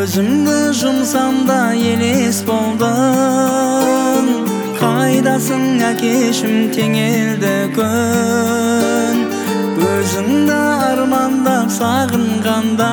Өзімді жұмсам да елес болдың. Қайдасың әкешім теңелді күн. Өзіңді армандап сағынғанда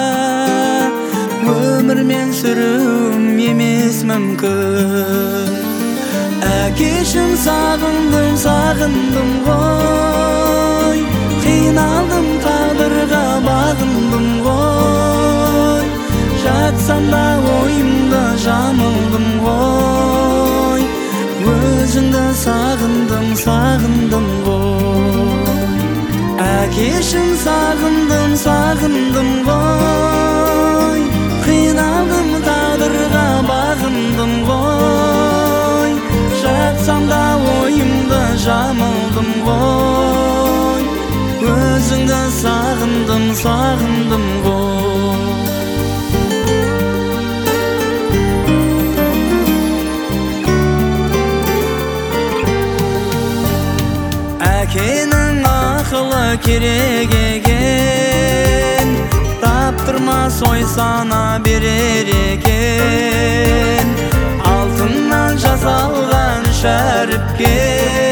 өмірмен сүруім емес мүмкін. Әкешім сағындым, сағындым ғой. Қиналдым, тағдырға бағындым ғой. Жатсам да ойымда жамылдым ғой. Өзіңді сағындым, сағындым ғой. Әкешім сағындым, сағындым ғой. Қиналдым, тағдырға бағындым ғой. Жатсам да ойымда жамылдым ғой. Өзіңді сағындым, сағындым ғой. Әкенің ақылы керек екен, таптырмас ой сана берер екен. Алтыннан жасалған шәріпке